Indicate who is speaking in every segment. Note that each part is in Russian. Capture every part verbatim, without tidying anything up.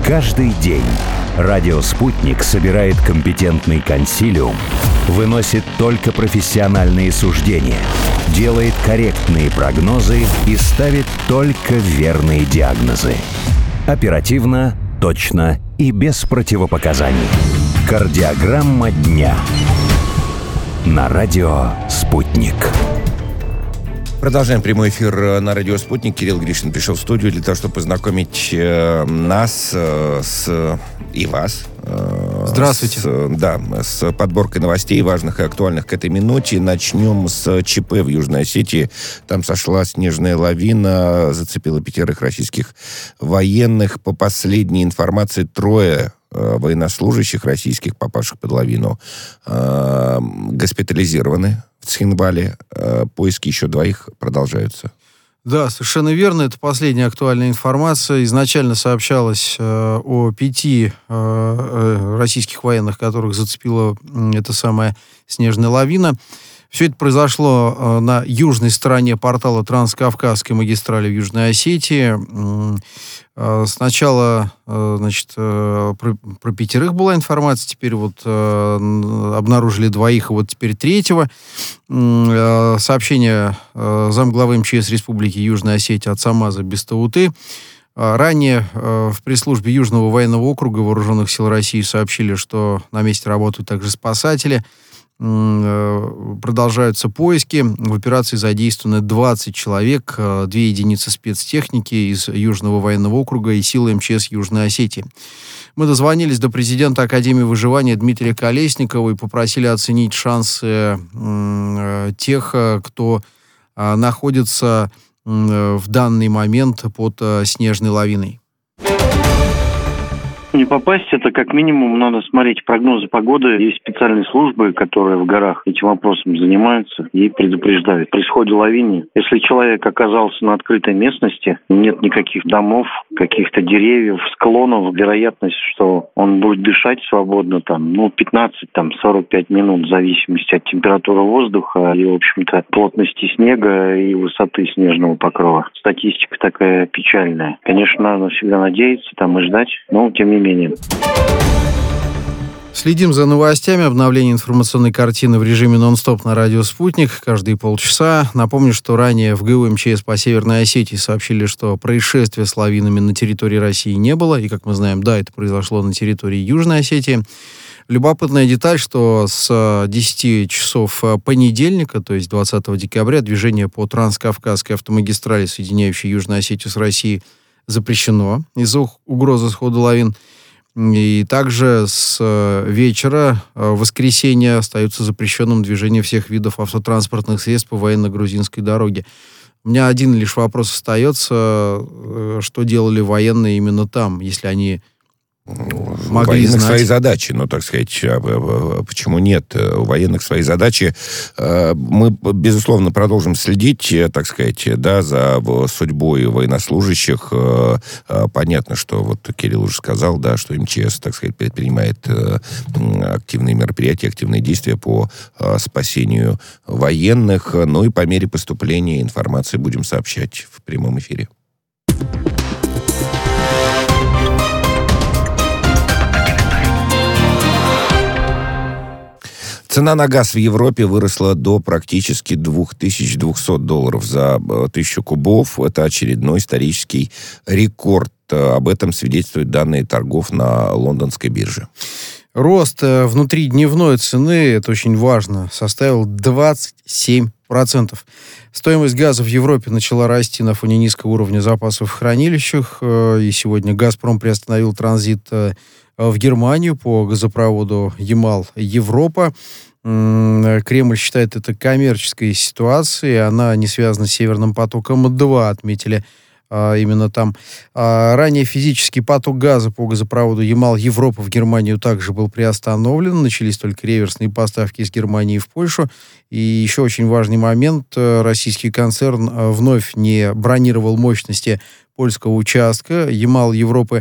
Speaker 1: Каждый день радио «Спутник» собирает компетентный консилиум, выносит только профессиональные суждения, делает корректные прогнозы и ставит только верные диагнозы. Оперативно, точно и без противопоказаний. Кардиограмма дня. На радио «Спутник».
Speaker 2: Продолжаем прямой эфир на радио «Спутник». Кирилл Гришин пришел в студию для того, чтобы познакомить э, нас э, с, и вас. Э,
Speaker 3: Здравствуйте.
Speaker 2: С, да, с подборкой новостей, важных и актуальных к этой минуте. Начнем с ЧП в Южной Осетии. Там сошла снежная лавина, зацепила пятерых российских военных. По последней информации, трое военнослужащих российских, попавших под лавину, э, госпитализированы в Цхинвале. Э, поиски еще двоих продолжаются.
Speaker 3: Да, совершенно верно. Это последняя актуальная информация. Изначально сообщалось э, о пяти э, российских военных, которых зацепила э, эта самая снежная лавина. Все это произошло э, на южной стороне портала Транскавказской магистрали в Южной Осетии. Э, сначала, э, значит, э, про, про пятерых была информация, теперь вот э, обнаружили двоих, и вот теперь третьего. Э, сообщение э, замглавы МЧС Республики Южная Осетия от Самаза Бестауты. Э, ранее э, в пресс-службе Южного военного округа Вооруженных сил России сообщили, что на месте работают также спасатели. Продолжаются поиски. В операции задействованы двадцать человек, две единицы спецтехники из Южного военного округа и силы МЧС Южной Осетии. Мы дозвонились до президента Академии выживания Дмитрия Колесникова и попросили оценить шансы тех, кто находится в данный момент под снежной лавиной.
Speaker 4: Не попасть, это как минимум надо смотреть прогнозы погоды. Есть специальные службы, которые в горах этим вопросом занимаются и предупреждают. При исходе лавины, если человек оказался на открытой местности, нет никаких домов, каких-то деревьев, склонов, вероятность, что он будет дышать свободно там, ну, пятнадцать, там, сорок пять минут, в зависимости от температуры воздуха и, в общем-то, плотности снега и высоты снежного покрова. Статистика такая печальная. Конечно, надо всегда надеяться там и ждать, но тем не менее.
Speaker 3: Следим за новостями, обновление информационной картины в режиме нон-стоп на радио «Спутник» каждые полчаса. Напомню, что ранее в ГУ МЧС по Северной Осетии сообщили, что происшествия с лавинами на территории России не было. И, как мы знаем, да, это произошло на территории Южной Осетии. Любопытная деталь, что с десяти часов понедельника, то есть двадцатого декабря, движение по Транскавказской автомагистрали, соединяющей Южную Осетию с Россией, запрещено из-за угрозы схода лавин. И также с вечера воскресенья остается запрещенным движение всех видов автотранспортных средств по военно-грузинской дороге. У меня один лишь вопрос остается, что делали военные именно там, если они
Speaker 2: У
Speaker 3: могли
Speaker 2: военных
Speaker 3: знать.
Speaker 2: свои задачи, ну, так сказать, почему нет? У военных свои задачи. Мы, безусловно, продолжим следить, так сказать, да, за судьбой военнослужащих. Понятно, что вот Кирилл уже сказал, да, что МЧС, так сказать, предпринимает активные мероприятия, активные действия по спасению военных. Ну и по мере поступления информации будем сообщать в прямом эфире. Цена на газ в Европе выросла до практически две тысячи двести долларов за тысячу кубов. Это очередной исторический рекорд. Об этом свидетельствуют данные торгов на лондонской бирже.
Speaker 3: Рост внутридневной цены, это очень важно, составил двадцать семь процентов. Стоимость газа в Европе начала расти на фоне низкого уровня запасов в хранилищах. И сегодня «Газпром» приостановил транзит в Германию по газопроводу Ямал-Европа. Кремль считает это коммерческой ситуацией. Она не связана с «Северным потоком-два», отметили а, именно там. А, ранее физический поток газа по газопроводу Ямал-Европа в Германию также был приостановлен. Начались только реверсные поставки из Германии в Польшу. И еще очень важный момент. Российский концерн вновь не бронировал мощности польского участка Ямал-Европы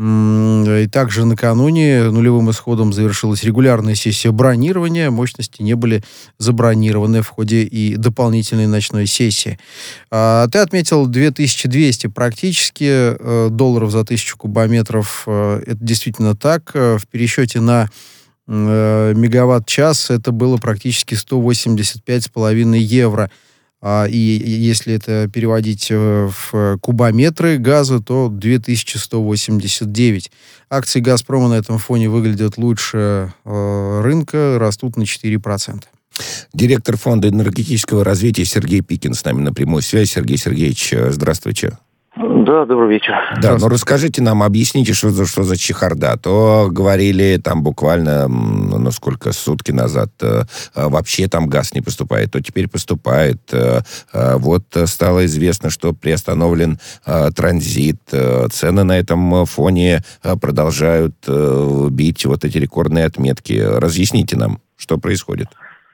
Speaker 3: И также накануне нулевым исходом завершилась регулярная сессия бронирования. Мощности не были забронированы в ходе и дополнительной ночной сессии. А ты отметил две тысячи двести практически долларов за тысячу кубометров. Это действительно так. В пересчете на мегаватт-час это было практически сто восемьдесят пять с половиной евро. И если это переводить в кубометры газа, то две тысячи сто восемьдесят девять. Акции «Газпрома» на этом фоне выглядят лучше рынка, растут на четыре процента.
Speaker 2: Директор Фонда энергетического развития Сергей Пикин с нами на прямой связи. Сергей Сергеевич, здравствуйте.
Speaker 5: Да, добрый вечер.
Speaker 2: Да, ну расскажите нам, объясните, что за, что за чехарда. То говорили там буквально, ну сколько, сутки назад, э, вообще там газ не поступает, то теперь поступает. Э, э, вот стало известно, что приостановлен э, транзит. Э, цены на этом фоне э, продолжают э, бить вот эти рекордные отметки. Разъясните нам, что происходит.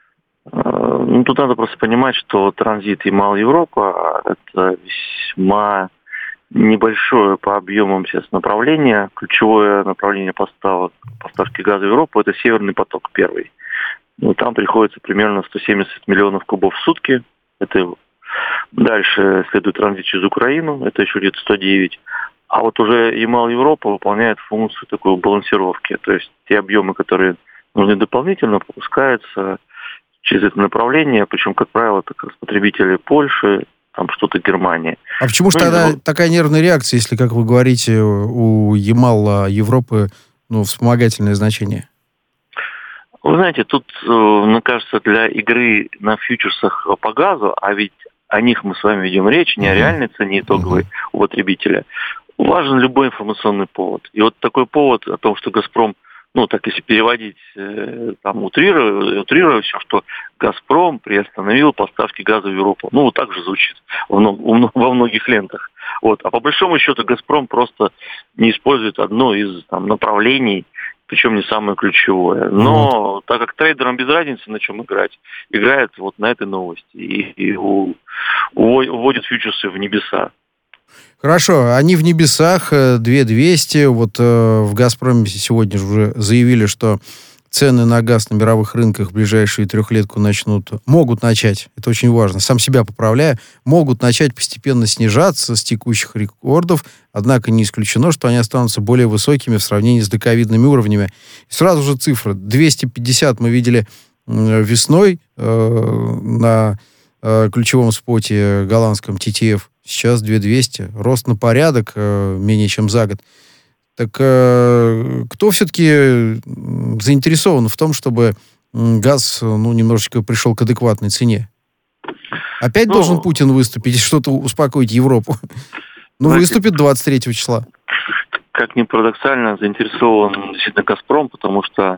Speaker 5: Ну, тут надо просто понимать, что транзит Ямал-Европа – это весьма небольшое по объемам сейчас направление. Ключевое направление поставок, поставки газа в Европу – это Северный поток первый. Ну, там приходится примерно сто семьдесят миллионов кубов в сутки. Это дальше следует транзит через Украину, это еще где-то сто девять. А вот уже Ямал-Европа выполняет функцию такой балансировки. То есть те объемы, которые нужны дополнительно, пропускаются через это направление, причем, как правило, это как раз потребители Польши, там что-то Германия.
Speaker 3: А почему же ну, тогда ну, такая нервная реакция, если, как вы говорите, у Ямала Европы ну, вспомогательное значение?
Speaker 5: Вы знаете, тут, мне кажется, для игры на фьючерсах по газу, а ведь о них мы с вами ведем речь, не uh-huh. о реальной цене итоговой uh-huh. у потребителя, важен любой информационный повод. И вот такой повод о том, что «Газпром», ну, так если переводить, там, утрируя, утрируя все, что «Газпром» приостановил поставки газа в Европу. Ну, вот так же звучит во многих лентах. Вот. А по большому счету «Газпром» просто не использует одно из там, направлений, причем не самое ключевое. Но вот. Так как трейдерам без разницы, на чем играть, играет вот на этой новости и, и у, уводит фьючерсы в небеса.
Speaker 3: Хорошо, они в небесах, две тысячи двести. Вот э, в «Газпроме» сегодня же уже заявили, что цены на газ на мировых рынках в ближайшую трехлетку начнут, могут начать, это очень важно, сам себя поправляя, могут начать постепенно снижаться с текущих рекордов, однако не исключено, что они останутся более высокими в сравнении с доковидными уровнями. И сразу же цифры. двести пятьдесят мы видели э, весной э, на э, ключевом споте голландском ти ти эф. Сейчас две тысячи двести. Рост на порядок э, менее чем за год. Так э, кто все-таки заинтересован в том, чтобы газ ну, немножечко пришел к адекватной цене? Опять ну, должен Путин выступить и что-то успокоить Европу? Ну, выступит двадцать третьего числа.
Speaker 5: Как ни парадоксально, заинтересован действительно «Газпром», потому что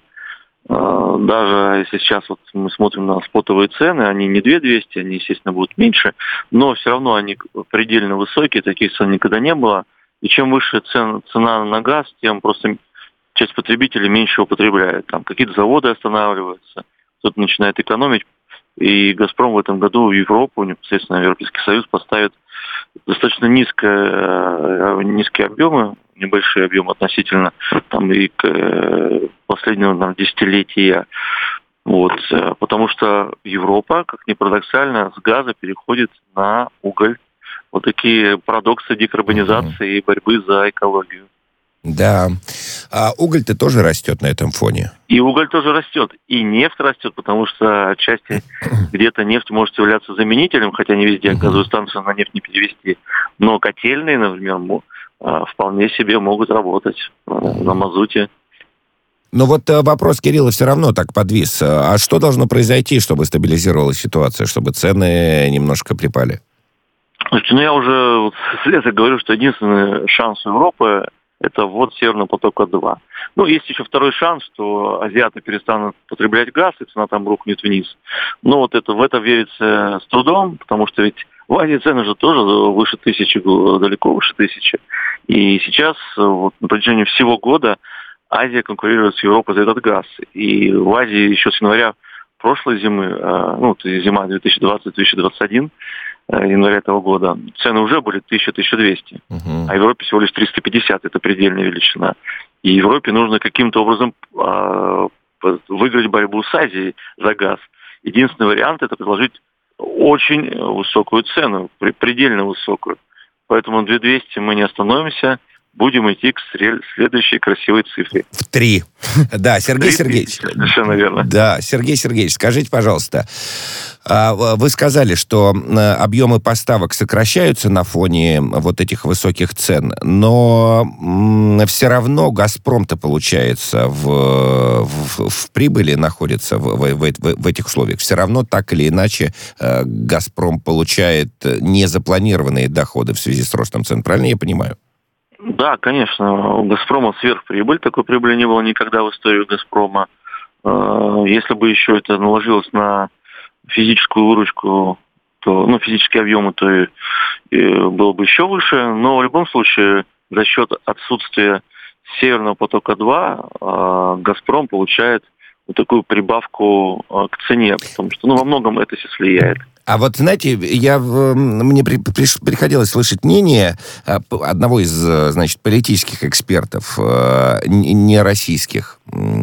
Speaker 5: э, даже если сейчас вот мы смотрим на спотовые цены, они не две тысячи двести, они, естественно, будут меньше, но все равно они предельно высокие, таких цен никогда не было. И чем выше цен, цена на газ, тем просто часть потребителей меньше его потребляет. Там какие-то заводы останавливаются, кто-то начинает экономить. И «Газпром» в этом году в Европу, непосредственно в Европейский Союз, поставит достаточно низкое, низкие объемы, небольшие объемы относительно там, и к последнему там, десятилетия. Вот, потому что Европа, как ни парадоксально, с газа переходит на уголь. Вот такие парадоксы декарбонизации и борьбы за экологию.
Speaker 2: Да. А уголь-то тоже растет на этом фоне?
Speaker 5: И уголь тоже растет. И нефть растет, потому что отчасти где-то нефть может являться заменителем, хотя не везде газовую станцию на нефть не перевести. Но котельные, например, вполне себе могут работать на мазуте.
Speaker 2: Но вот вопрос Кирилла все равно так подвис. А что должно произойти, чтобы стабилизировалась ситуация, чтобы цены немножко припали?
Speaker 5: Слушайте, ну я уже вот с лета говорю, что единственный шанс Европы – это ввод Северного потока-два. Ну, есть еще второй шанс, что азиаты перестанут потреблять газ, и цена там рухнет вниз. Но вот это, в это верится с трудом, потому что ведь в Азии цены же тоже выше тысячи, далеко выше тысячи. И сейчас вот, на протяжении всего года Азия конкурирует с Европой за этот газ. И в Азии еще с января прошлой зимы, ну, зима две тысячи двадцать - две тысячи двадцать один, января этого года, цены уже были тысяча - тысяча двести, uh-huh. а в Европе всего лишь триста пятьдесят, это предельная величина. И Европе нужно каким-то образом э, выиграть борьбу с Азией за газ. Единственный вариант – это предложить очень высокую цену, предельно высокую. Поэтому две тысячи двести мы не остановимся, будем идти к следующей красивой цифре.
Speaker 2: В три. Да, Сергей Сергеевич.
Speaker 5: Совершенно верно.
Speaker 2: Да, Сергей Сергеевич, скажите, пожалуйста, вы сказали, что объемы поставок сокращаются на фоне вот этих высоких цен, но все равно «Газпром»-то, получается, в, в, в прибыли находится в, в, в, в этих условиях. Все равно так или иначе «Газпром» получает незапланированные доходы в связи с ростом цен. Правильно я понимаю?
Speaker 5: Да, конечно. У «Газпрома» сверхприбыль. Такой прибыли не было никогда в истории «Газпрома». Если бы еще это наложилось на физическую выручку, то, ну, физические объемы, то и, и было бы еще выше. Но в любом случае за счет отсутствия Северного потока-два э, «Газпром» получает вот такую прибавку э, к цене, потому что, ну, во многом это сейчас влияет.
Speaker 2: А вот, знаете, я, мне при, при, приходилось слышать мнение одного из, значит, политических экспертов, не российских,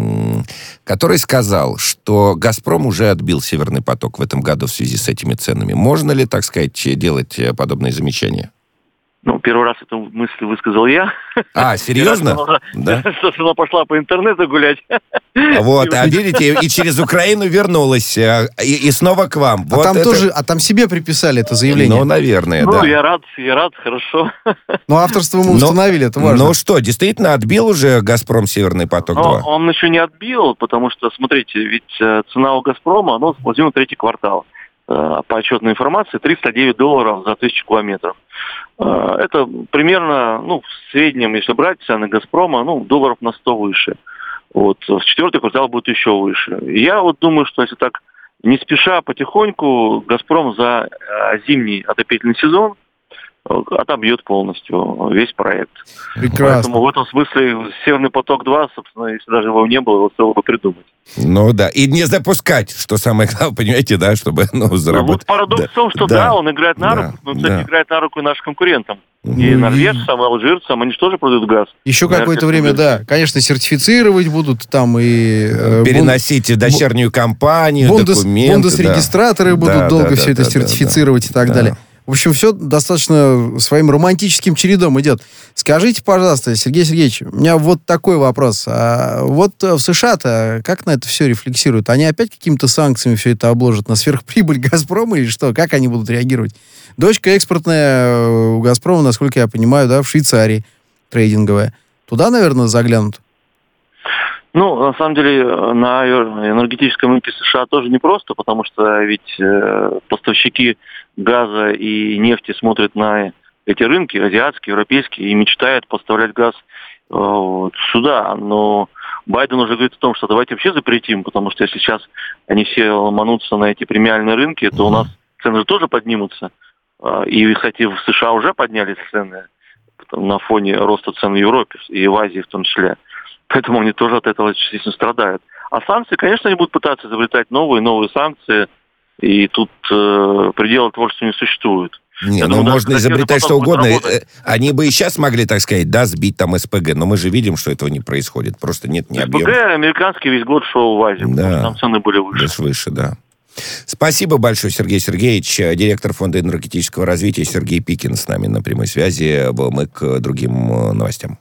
Speaker 2: который сказал, что «Газпром» уже отбил «Северный поток» в этом году в связи с этими ценами. Можно ли, так сказать, делать подобные замечания?
Speaker 5: Ну, первый раз эту мысль высказал я.
Speaker 2: А, серьезно?
Speaker 5: Да. Собственно, пошла по интернету гулять.
Speaker 2: Вот, а видите, и через Украину вернулась, и, и снова к вам.
Speaker 3: А
Speaker 2: вот
Speaker 3: там
Speaker 2: это...
Speaker 3: тоже, а там себе приписали это заявление?
Speaker 2: Ну, наверное,
Speaker 5: ну,
Speaker 2: да.
Speaker 5: Ну, я рад, я рад, хорошо.
Speaker 3: Ну, авторство мы установили, это важно.
Speaker 2: Ну что, действительно отбил уже «Газпром» «Северный поток-два»?
Speaker 5: Он еще не отбил, потому что, смотрите, ведь цена у «Газпрома», ну, сплотила третий квартал. По отчетной информации, триста девять долларов за тысячу километров. Это примерно, ну, в среднем, если брать цены «Газпрома», ну, долларов на сто выше. Вот. В четвертый квартал будет еще выше. Я вот думаю, что если так не спеша, потихоньку, «Газпром» за зимний отопительный сезон отобьет полностью весь проект.
Speaker 3: Прекрасно.
Speaker 5: Поэтому в этом смысле «Северный поток-два», собственно, если даже его не было, его стоило бы придумать.
Speaker 2: Ну да, и не запускать, что самое главное, понимаете, да, чтобы, ну, заработать.
Speaker 5: Ну, вот парадокс
Speaker 2: да.
Speaker 5: в том, что да, да он играет на руку, да. но, кстати, да. играет на руку и нашим конкурентам. Mm-hmm. И норвежцам, и алжирцам, они же тоже продают газ.
Speaker 3: Еще какое-то время, да, конечно, сертифицировать будут там и... Э,
Speaker 2: Переносить бунд... в дочернюю компанию
Speaker 3: бундес...
Speaker 2: документы.
Speaker 3: Бундес-регистраторы да. будут да, долго да, все да, это да, сертифицировать да, и так да. далее. В общем, все достаточно своим романтическим чередом идет. Скажите, пожалуйста, Сергей Сергеевич, у меня вот такой вопрос. А вот в США-то как на это все рефлексируют? Они опять какими-то санкциями все это обложат на сверхприбыль «Газпрома» или что? Как они будут реагировать? Дочка экспортная у «Газпрома», насколько я понимаю, да, в Швейцарии трейдинговая. Туда, наверное, заглянут?
Speaker 5: Ну, на самом деле, на энергетическом рынке США тоже непросто, потому что ведь э, поставщики газа и нефти смотрят на эти рынки, азиатские, европейские, и мечтают поставлять газ э, сюда. Но Байден уже говорит о том, что давайте вообще запретим, потому что если сейчас они все ломанутся на эти премиальные рынки, то у нас цены же тоже поднимутся. И, кстати, в США уже поднялись цены на фоне роста цен в Европе и в Азии в том числе. Поэтому они тоже от этого частично страдают. А санкции, конечно, они будут пытаться изобретать новые новые санкции, и тут э, предела творчества не существует.
Speaker 2: Не, ну можно изобретать что угодно. Они бы и сейчас могли, так сказать, да, сбить там СПГ, но мы же видим, что этого не происходит. Просто нет ни объема.
Speaker 5: СПГ американский весь год шел в Азию, да. потому что там цены были выше.
Speaker 2: Лишь выше, да. Спасибо большое, Сергей Сергеевич. Директор Фонда энергетического развития Сергей Пикин с нами на прямой связи. Мы к другим новостям.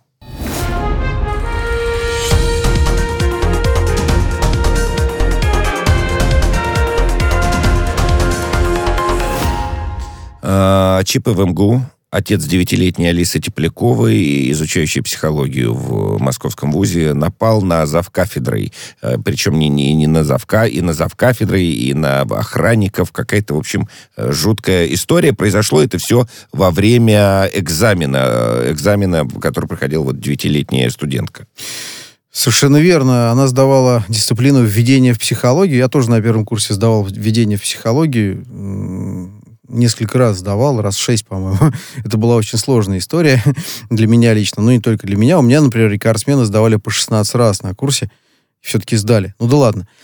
Speaker 2: Чипы в МГУ. Отец девятилетней Алисы Тепляковой, изучающей психологию в Московском вузе, напал на завкафедрой. Причем не, не, не на завка, и на завкафедрой, и на охранников. Какая-то, в общем, жуткая история. Произошло это все во время экзамена, экзамена, который проходила вот девятилетняя студентка.
Speaker 3: Совершенно верно. Она сдавала дисциплину введения в психологию. Я тоже на первом курсе сдавал введение в психологию. Несколько раз сдавал, раз шесть, по-моему. Это была очень сложная история для меня лично, но не только для меня. У меня, например, рекордсмены сдавали по шестнадцать раз на курсе, и все-таки сдали. Ну да ладно.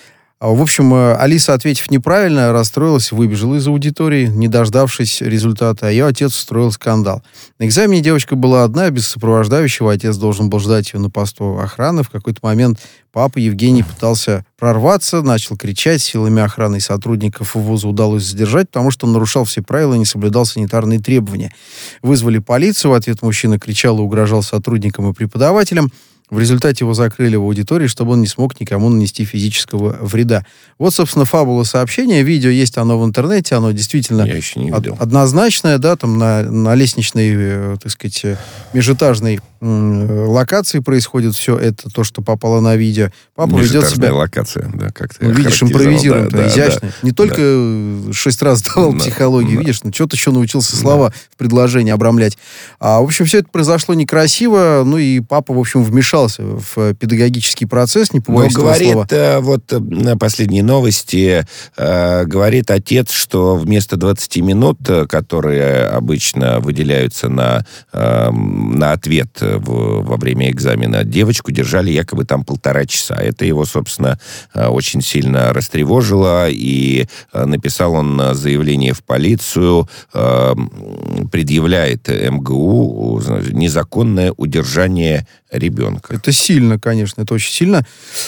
Speaker 3: В общем, Алиса, ответив неправильно, расстроилась, выбежала из аудитории, не дождавшись результата, а ее отец устроил скандал. На экзамене девочка была одна, без сопровождающего, отец должен был ждать ее на посту охраны. В какой-то момент папа Евгений пытался прорваться, начал кричать, силами охраны и сотрудников вуза удалось задержать, потому что он нарушал все правила и не соблюдал санитарные требования. Вызвали полицию, в ответ мужчина кричал и угрожал сотрудникам и преподавателям. В результате его закрыли в аудитории, чтобы он не смог никому нанести физического вреда. Вот, собственно, фабула сообщения. Видео есть, оно в интернете, оно действительно
Speaker 2: Я еще не видел.
Speaker 3: однозначное, да, там на, на лестничной, так сказать, межэтажной м- локации происходит все это, то, что попало на видео. Папа ведет себя...
Speaker 2: локация, да, как ты
Speaker 3: ну, видишь, импровизируем, да, изящно.
Speaker 2: Да,
Speaker 3: не только да. шесть раз давал да, психологию, да. видишь, но что-то еще научился слова да. в предложении обрамлять. А, в общем, все это произошло некрасиво, ну и папа, в общем, вмешался в педагогический процесс, не побоюсь этого слова.
Speaker 2: Говорит, вот на последние новости, э, говорит отец, что вместо двадцати минут, которые обычно выделяются на, э, на ответ в, во время экзамена, девочку держали якобы там полтора часа. Это его, собственно, очень сильно растревожило, и написал он заявление в полицию, э, предъявляет эм гэ у незаконное удержание ребенка.
Speaker 3: Это сильно, конечно, это очень сильно.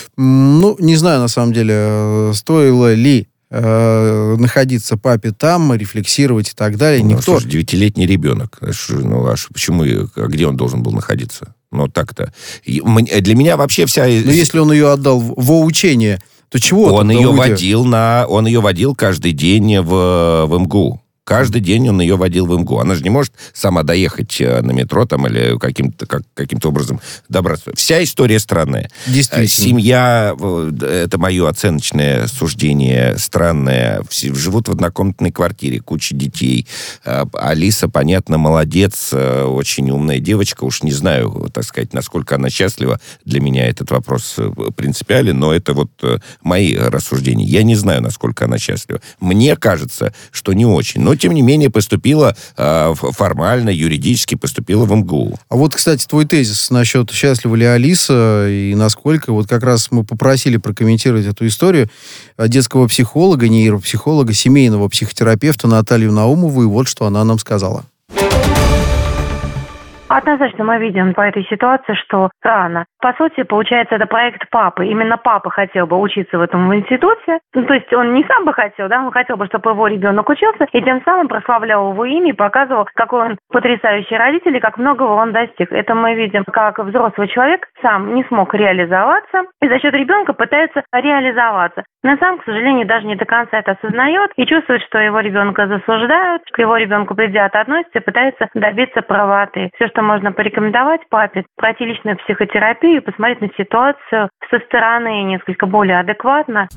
Speaker 3: Ну, не знаю, на самом деле, стоило ли э, находиться папе там, рефлексировать и так далее.
Speaker 2: Ну,
Speaker 3: Никто...
Speaker 2: слушай, девятилетний ребенок. Ну, а почему, а где он должен был находиться? Ну, так-то. Для меня вообще вся...
Speaker 3: Но если он ее отдал во учение, то чего?
Speaker 2: Он ее
Speaker 3: уйдет?
Speaker 2: водил на... Он ее водил каждый день в, в эм гэ у. Каждый день он ее водил в эм гэ у. Она же не может сама доехать на метро там или каким-то, как, каким-то образом добраться. Вся история странная.
Speaker 3: Действительно.
Speaker 2: Семья, это мое оценочное суждение, странное. Живут в однокомнатной квартире, куча детей. Алиса, понятно, молодец, очень умная девочка. Уж не знаю, так сказать, насколько она счастлива. Для меня этот вопрос принципиален, но это вот мои рассуждения. Я не знаю, насколько она счастлива. Мне кажется, что не очень. Но тем не менее, поступила э, формально, юридически поступила в эм гэ у.
Speaker 3: А вот, кстати, твой тезис насчет счастлива ли Алиса и насколько, вот как раз мы попросили прокомментировать эту историю детского психолога, нейропсихолога, семейного психотерапевта Наталью Наумову, и вот что она нам сказала.
Speaker 6: Однозначно мы видим по этой ситуации, что рано. По сути, получается, это проект папы. Именно папа хотел бы учиться в этом институте. Ну, то есть он не сам бы хотел, да, он хотел бы, чтобы его ребенок учился, и тем самым прославлял его имя и показывал, какой он потрясающий родитель и как многого он достиг. Это мы видим, как взрослый человек сам не смог реализоваться, и за счет ребенка пытается реализоваться. Но сам, к сожалению, даже не до конца это осознает и чувствует, что его ребенка засуждают, к его ребенку предвзято относятся и пытается добиться правоты. Все, что можно порекомендовать папе, пройти личную психотерапию, посмотреть на ситуацию со стороны несколько более адекватно.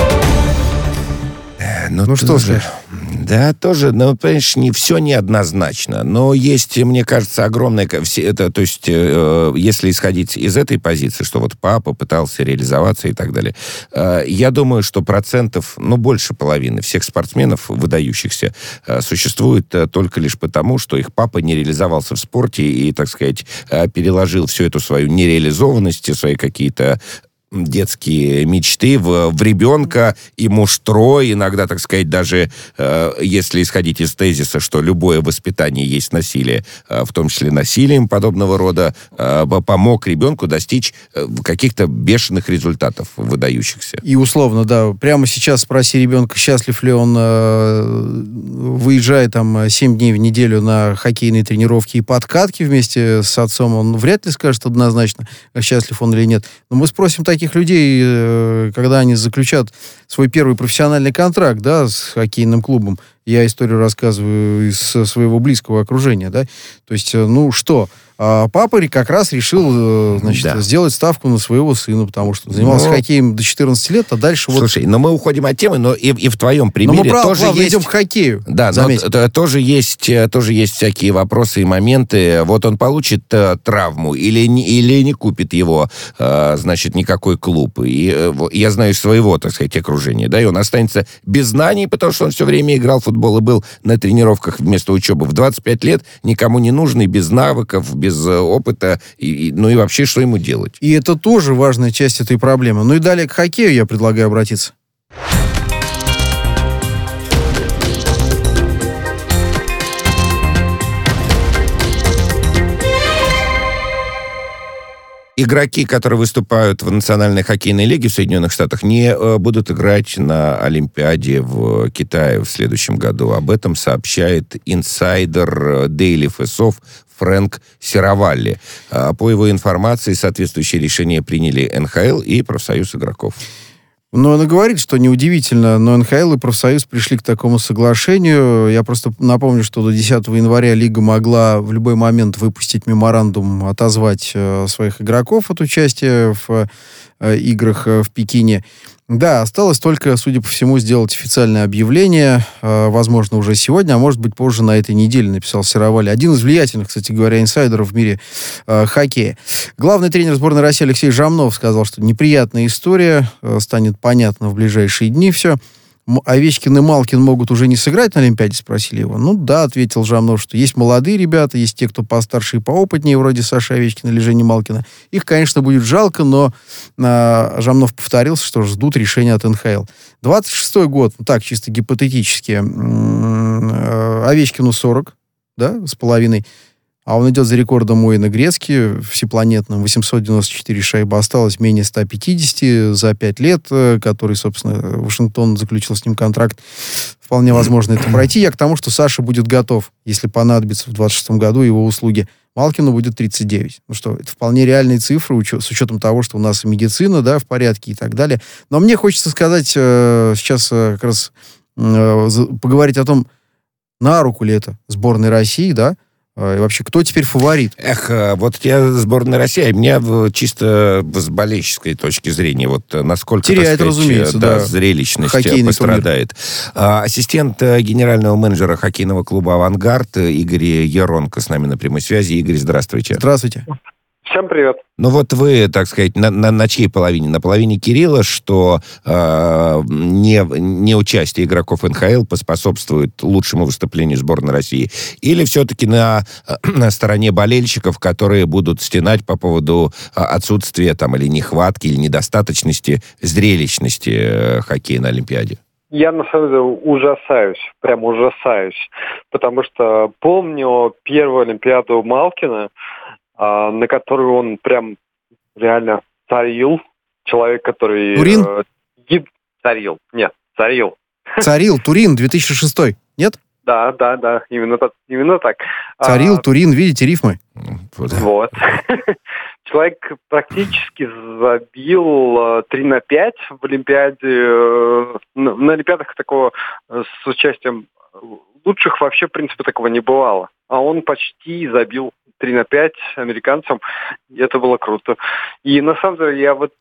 Speaker 2: Ну,
Speaker 3: ну что же.
Speaker 2: Да, тоже, ну, понимаешь, не, все неоднозначно. Но есть, мне кажется, огромное... Все это, то есть, э, если исходить из этой позиции, что вот папа пытался реализоваться и так далее, э, я думаю, что процентов, ну, больше половины всех спортсменов, выдающихся, э, существует э, только лишь потому, что их папа не реализовался в спорте и, так сказать, э, переложил всю эту свою нереализованность, свои какие-то детские мечты в, в ребенка и муштро, иногда, так сказать, даже э, если исходить из тезиса, что любое воспитание есть насилие, э, в том числе насилием подобного рода, э, помог ребенку достичь э, каких-то бешеных результатов выдающихся.
Speaker 3: И условно, да, прямо сейчас спроси ребенка, счастлив ли он, э, выезжая там семь дней в неделю на хоккейные тренировки и подкатки вместе с отцом, он вряд ли скажет однозначно, счастлив он или нет. Но мы спросим таких людей, когда они заключат свой первый профессиональный контракт, да, с хоккейным клубом. Я историю рассказываю из своего близкого окружения, да. То есть, ну что, а папа как раз решил, значит, да. сделать ставку на своего сына, потому что занимался но... хоккеем до четырнадцати лет, а дальше вот...
Speaker 2: Слушай, но мы уходим от темы, но и, и в твоем примере но мы, правда, тоже есть...
Speaker 3: идем к хоккею.
Speaker 2: Да, заметь. но тоже есть, тоже есть всякие вопросы и моменты. Вот он получит э, травму или не, или не купит его, э, значит, никакой клуб. И э, я знаю своего, так сказать, окружения, да, и он останется без знаний, потому что он все время играл в футбол и был на тренировках вместо учебы. В двадцать пять лет никому не нужный, без навыков, без опыта, и, и, ну и вообще, что ему делать?
Speaker 3: И это тоже важная часть этой проблемы. Ну и далее к хоккею я предлагаю обратиться.
Speaker 2: игроки, которые выступают в Национальной хоккейной лиге в Соединенных Штатах, не э, будут играть на Олимпиаде в Китае в следующем году. Об этом сообщает инсайдер Daily Face-Off Фрэнк Сиравалли. А, по его информации, соответствующее решение приняли эн ха эл и профсоюз игроков.
Speaker 3: Но она говорит, что неудивительно, но эн ха эл и профсоюз пришли к такому соглашению. Я просто напомню, что до десятого января Лига могла в любой момент выпустить меморандум, отозвать э, своих игроков от участия в э, играх э, в Пекине. Да, осталось только, судя по всему, сделать официальное объявление, э, возможно, уже сегодня, а может быть, позже на этой неделе, написал Сиравалли. Один из влиятельных, кстати говоря, инсайдеров в мире э, хоккея. Главный тренер сборной России Алексей Жамнов сказал, что неприятная история, э, станет понятно в ближайшие дни все. Овечкин и Малкин могут уже не сыграть на Олимпиаде, спросили его. Ну да, ответил Жамнов, что есть молодые ребята, есть те, кто постарше и поопытнее, вроде Саши Овечкина или Жени Малкина. Их, конечно, будет жалко, но а, Жамнов повторился, что ждут решения от эн ха эл. двадцать шестой год, ну так, чисто гипотетически, м-м, Овечкину сорок, да, с половиной. А он идет за рекордом Уэйна Грецки всепланетным. восемьсот девяносто четыре шайбы. Осталось менее ста пятидесяти за пять лет, который, собственно, Вашингтон заключил с ним контракт. Вполне возможно это пройти. Я к тому, что Саша будет готов, если понадобится в двадцать шестом году его услуги. Малкину будет тридцать девять. Ну что, это вполне реальные цифры, с учетом того, что у нас и медицина, да, в порядке и так далее. Но мне хочется сказать э, сейчас э, как раз э, поговорить о том, на руку ли это сборной России, да, и вообще, кто теперь фаворит?
Speaker 2: Эх, вот я сборная России, у меня чисто с болельческой точки зрения, вот насколько,
Speaker 3: теряет,
Speaker 2: так сказать,
Speaker 3: разумеется,
Speaker 2: да,
Speaker 3: да,
Speaker 2: зрелищность
Speaker 3: хоккейный
Speaker 2: пострадает. А, ассистент генерального менеджера хоккейного клуба «Авангард» Игорь Еронко с нами на прямой связи. Игорь, здравствуйте.
Speaker 3: Здравствуйте.
Speaker 7: Всем привет.
Speaker 2: Ну вот вы, так сказать, на, на, на чьей половине? На половине Кирилла, что э, не, не участие игроков эн ха эл поспособствует лучшему выступлению сборной России? Или все-таки на, на стороне болельщиков, которые будут стенать по поводу отсутствия там, или нехватки, или недостаточности зрелищности э, хоккея на Олимпиаде?
Speaker 7: Я, на самом деле, ужасаюсь, прям ужасаюсь, потому что помню первую Олимпиаду Малкина, на которую он прям реально царил. Человек, который...
Speaker 3: Турин?
Speaker 7: Э, гид... Царил. Нет, царил.
Speaker 3: Царил, Турин, две тысячи шестой. Нет?
Speaker 7: Да, да, да. Именно так. Именно так.
Speaker 3: Царил,
Speaker 7: а,
Speaker 3: Турин, видите, рифмы?
Speaker 7: Вот. Человек практически забил три на пять в Олимпиаде. На Олимпиадах такого с участием лучших вообще, в принципе, такого не бывало. А он почти забил три на пять американцам, и это было круто. И на самом деле я вот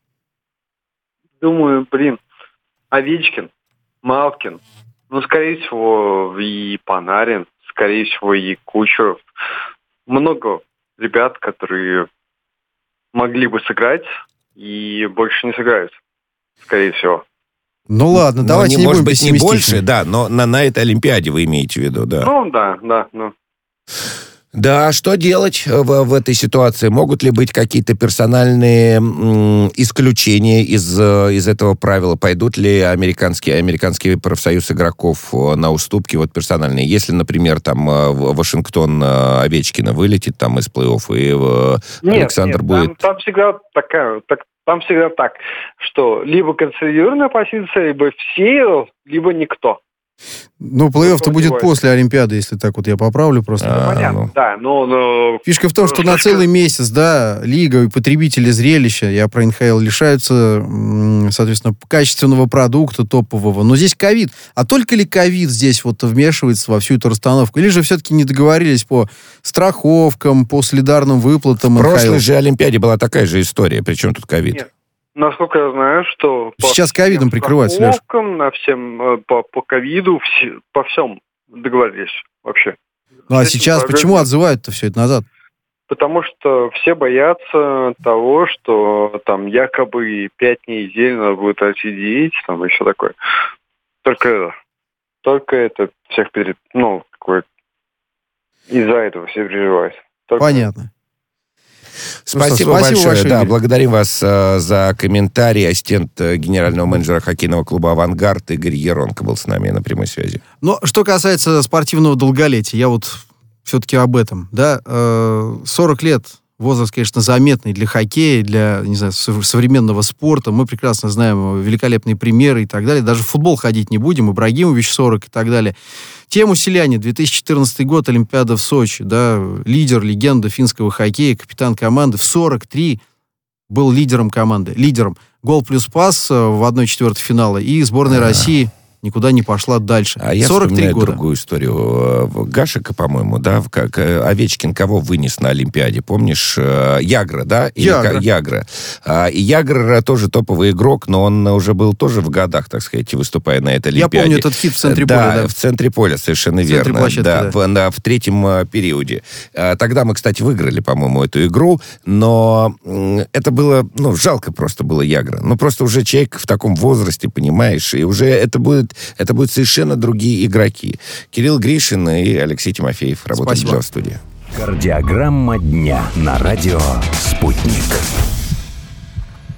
Speaker 7: думаю, блин, Овечкин, Малкин, ну, скорее всего, и Панарин, скорее всего, и Кучеров. Много ребят, которые могли бы сыграть и больше не сыграют, скорее всего.
Speaker 3: Ну ладно, давайте
Speaker 2: не,
Speaker 3: не
Speaker 2: может
Speaker 3: будем
Speaker 2: быть, не больше, да, но на, на этой Олимпиаде вы имеете в виду, да?
Speaker 7: Ну, да, да, ну.
Speaker 2: Да, что делать в, в этой ситуации? Могут ли быть какие-то персональные м, исключения из, из этого правила? Пойдут ли американские, американский профсоюз игроков на уступки вот персональные? Если, например, там Вашингтон Овечкина вылетит там из плей-офф, и
Speaker 7: нет,
Speaker 2: Александр
Speaker 7: нет,
Speaker 2: будет...
Speaker 7: Там, там всегда такая... Так, там всегда так, что либо консолидированная позиция, либо все, либо никто.
Speaker 3: Ну, плей-офф-то будет после Олимпиады, если так вот я поправлю просто.
Speaker 7: Ну, понятно,
Speaker 2: ну.
Speaker 7: да, но, но...
Speaker 3: Фишка в том, что на целый месяц, да, Лига и потребители зрелища, я про эн ха эл, лишаются, соответственно, качественного продукта топового. Но здесь ковид. А только ли ковид здесь вот вмешивается во всю эту расстановку? Или же все-таки не договорились по страховкам, по солидарным выплатам
Speaker 2: В
Speaker 3: эн ха эл?
Speaker 2: прошлой же Олимпиаде была такая же история. Причем тут ковид?
Speaker 7: Нет. Насколько я знаю, что...
Speaker 3: Сейчас ковидом прикрываются, Леш.
Speaker 7: На всем, по, по ковиду, все, по всем договорились вообще.
Speaker 3: Ну а сейчас почему отзывают-то все это назад?
Speaker 7: Потому что все боятся того, что там якобы пять недель надо будет отсидеть, там и все такое. Только, только это всех перед... Ну, какое... Из-за этого все переживают. Только...
Speaker 3: Понятно.
Speaker 2: Спасибо,
Speaker 3: ну, что, спасибо
Speaker 2: большое.
Speaker 3: большое,
Speaker 2: да,
Speaker 3: Игорь.
Speaker 2: благодарим вас э, за комментарий. Ассистент э, генерального менеджера хоккейного клуба «Авангард» Игорь Еронко был с нами на прямой связи.
Speaker 3: Но что касается спортивного долголетия, я вот все-таки об этом. Да, сорок лет Возраст, конечно, заметный для хоккея, для, не знаю, современного спорта. Мы прекрасно знаем великолепные примеры и так далее. Даже в футбол ходить не будем. Ибрагимович сорок и так далее. Тему селяне. две тысячи четырнадцатый год, Олимпиада в Сочи. Да, лидер, легенда финского хоккея, капитан команды. В сорок три был лидером команды. Лидером. Гол плюс пас в одной четвертой финала. И сборная А-а-а. России никуда не пошла дальше.
Speaker 2: А я вспоминаю другую историю. Гашека, по-моему, да, как Овечкин кого вынес на Олимпиаде, помнишь? Ягра, да? Или
Speaker 3: Ягра.
Speaker 2: Ягра. И Ягра тоже топовый игрок, но он уже был тоже в годах, так сказать, выступая на этой Олимпиаде.
Speaker 3: Я помню этот хит в центре
Speaker 2: да,
Speaker 3: поля. Да,
Speaker 2: в центре поля, совершенно
Speaker 3: в центре
Speaker 2: верно. Да,
Speaker 3: да.
Speaker 2: В, да, в третьем периоде. Тогда мы, кстати, выиграли, по-моему, эту игру, но это было, ну, жалко просто было Ягра. Ну, просто уже человек в таком возрасте, понимаешь, и уже это будет Это будут совершенно другие игроки. Кирилл Гришин и Алексей Тимофеев работают в студии.
Speaker 1: Кардиограмма дня на радио «Спутник».